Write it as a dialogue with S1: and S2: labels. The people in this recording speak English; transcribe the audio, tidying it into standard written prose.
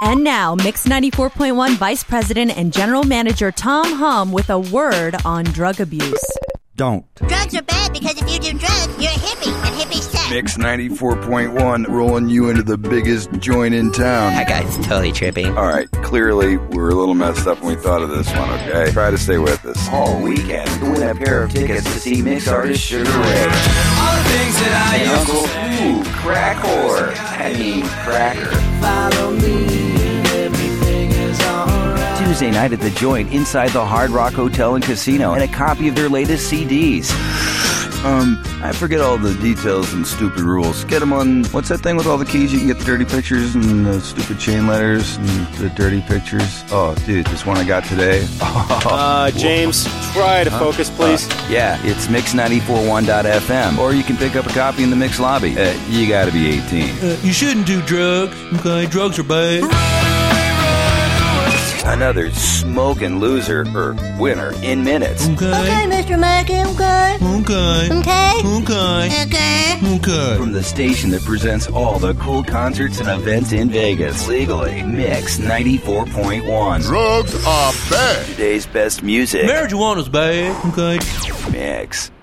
S1: And now, Mix 94.1 Vice President and General Manager Tom Hum with a word on drug abuse.
S2: Don't.
S3: Drugs are bad because if you do drugs, you're a hippie, and hippies suck.
S4: Mix 94.1 rolling you into the biggest joint in town.
S5: That guy's totally tripping.
S4: All right, clearly we're a little messed up when we thought of this one, okay? Try to stay with us.
S6: All weekend, win a pair of tickets to see Mix artist Sugar Ray.
S7: All the things that I used to say.
S6: Uncle, crack whore. I mean, cracker.
S7: Follow me, everything is alright.
S6: Tuesday night at the Joint inside the Hard Rock Hotel and Casino, and a copy of their latest CDs.
S4: I forget all the details and stupid rules. Get them on, what's that thing with all the keys? You can get the dirty pictures and the stupid chain letters and the dirty pictures. Oh, dude, this one I got today.
S8: James, try to focus, please.
S6: Yeah, it's Mix941.fm, or you can pick up a copy in the Mix lobby.
S4: You gotta be 18.
S9: You shouldn't do drugs, okay? Drugs are bad.
S6: Another smoking loser, or winner, in minutes.
S9: Okay.
S3: Okay, Mr. Mackey, okay.
S9: Okay.
S3: Okay.
S9: Okay.
S3: Okay.
S9: Okay.
S6: From the station that presents all the cool concerts and events in Vegas, legally, Mix 94.1.
S10: Drugs are bad.
S6: Today's best music.
S9: Marijuana's bad, okay?
S6: Mix.